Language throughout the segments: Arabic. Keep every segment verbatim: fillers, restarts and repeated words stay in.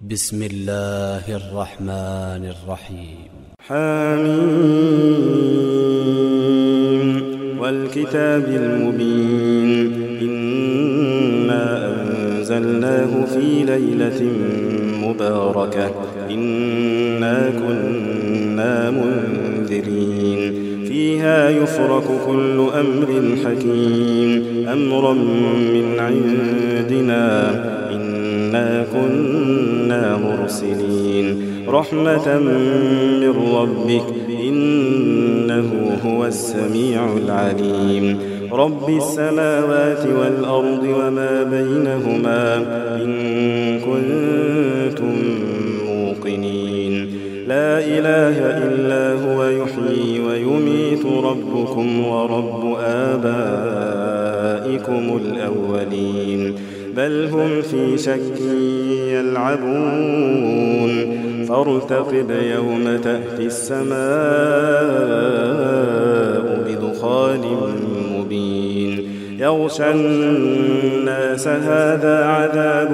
بسم الله الرحمن الرحيم. حميم والكتاب المبين إنا أنزلناه في ليلة مباركة إنا كنا منذرين فيها يفرق كل أمر حكيم أمرا من عندنا إنا كنا مرسلين رحمة من ربك إنه هو السميع العليم رب السماوات والأرض وما بينهما إن كنتم موقنين لا إله إلا هو يحيي ويميت ربكم ورب آبائكم الأولين بل هم في شك يلعبون فارتقب يوم تأتي السماء بدخان مبين يغشى الناس هذا عذاب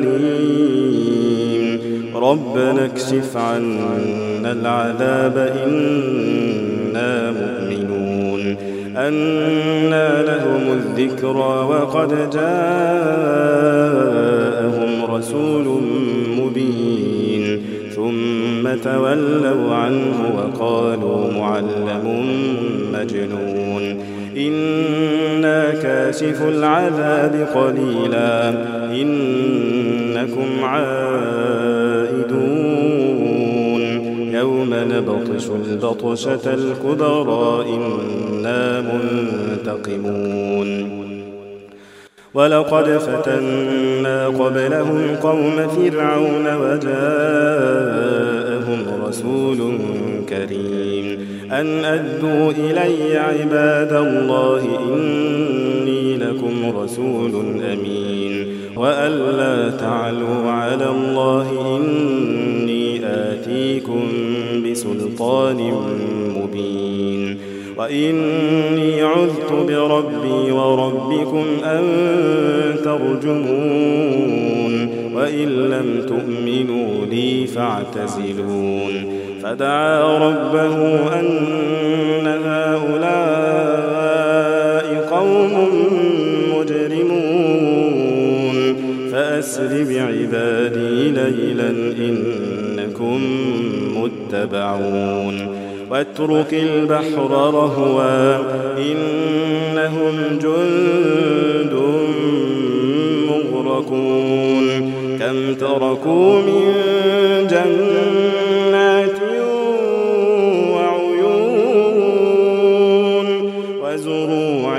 أليم ربنا اكشف عنا العذاب إنا مؤمنون أنى لهم الذكرى وقد جاءهم رسول مبين ثم تولوا عنه وقالوا معلم مجنون إنا كاشف العذاب قليلا إنكم عائدون يوم نبطش البطشة الكبرى إنا منتقمون ولقد فتنا قبلهم قوم فرعون وجاءهم رسول كريم أن أدوا إلي عباد الله إني لكم رسول أمين وأن لا تعلوا على الله إني آتيكم بسلطان مبين وإني عذت بربي وربكم أن ترجمون وإن لم تؤمنوا لي فاعتزلون فدعا ربه أن هؤلاء قوم مجرمون فأسر بعبادي ليلا إنكم متبعون واترك البحر رهوا إنهم جند مغرقون كم تركوا من جنات وعيون وزروع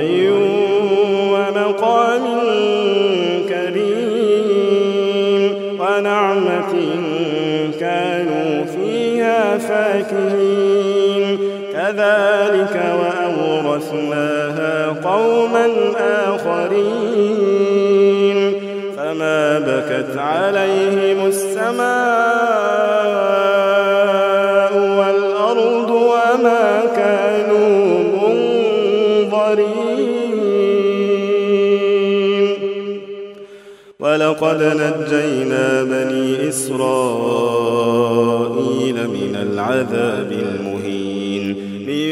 ومقام كريم ونعمة كانوا فيها فاكهين كذلك وأورثناها قوما آخرين فما بكت عليهم السماء والأرض وما كانوا منظرين ولقد نجينا بني إسرائيل من العذاب المهين من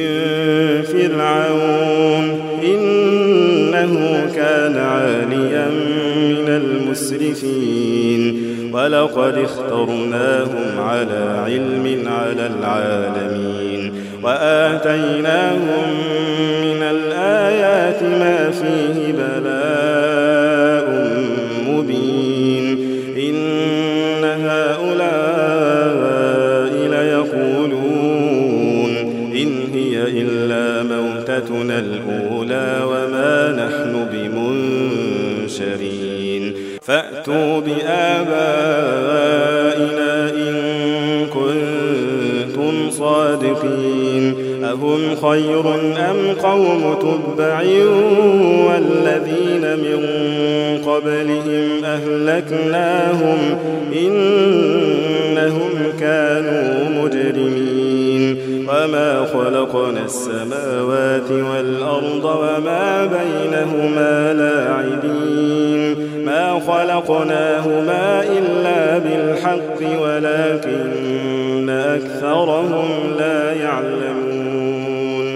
فرعون إنه كان عاليا من المسرفين ولقد اخترناهم على علم على العالمين وآتيناهم من الآيات ما فيه بلاء مبين إن هؤلاء ليقولون إن هي إلا موتتنا الأولى وما نحن بمنشرين فأتوا بآبائنا إن كنتم صادقين أهم خير أم قوم تبع والذين من قبلهم أهلكناهم إنهم كانوا مجرمين وما خلقنا السماوات والأرض وما بينهما لاعبين ما خلقناهما إلا بالحق الحق ولكن أكثرهم لا يعلمون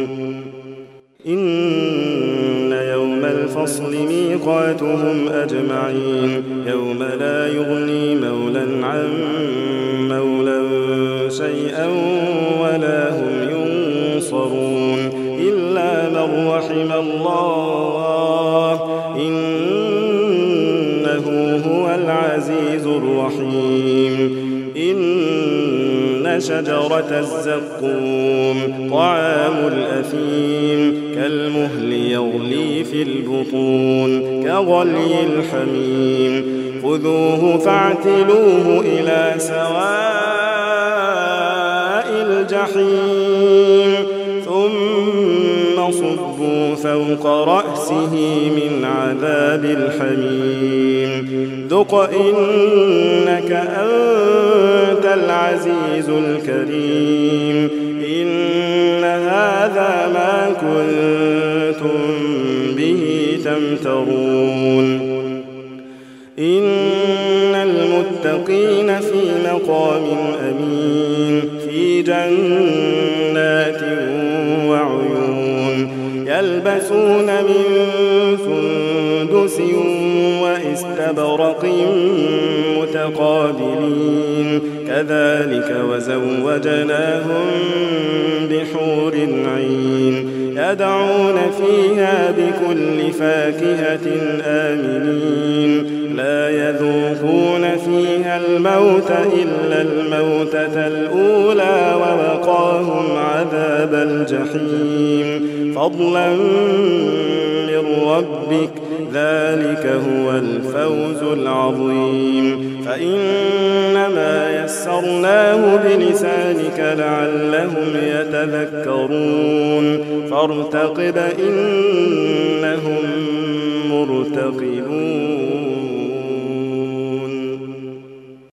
إن يوم الفصل ميقاتهم أجمعين يوم لا يغني مولى عن مولى شيئا ولا هم ينصرون إلا من رحم الله إنه هو العزيز الرحيم إن شجرة الزقوم طعام الأثيم كالمهل يغلي في البطون كغلي الحميم خذوه فاعتلوه إلى سواء الجحيم ثم صبوا فوق رأسه من عذاب الحميم ذق إنك أنت العزيز الكريم إن هذا ما كنتم به تمترون إن المتقين في مقام أمين في جنات وعيون يلبسون من سندس واستبرق متقابلين كذلك وزوجناهم بحور عين يدعون فيها بكل فاكهة آمنين لا يذوقون فيها الموت إلا الموتة الأولى ووقاهم عذاب الجحيم فضلا من ربك ذلك هو الفوز العظيم فإنما يسرناه بلسانك لعلهم يتذكرون فارتقب إنهم مرتقبون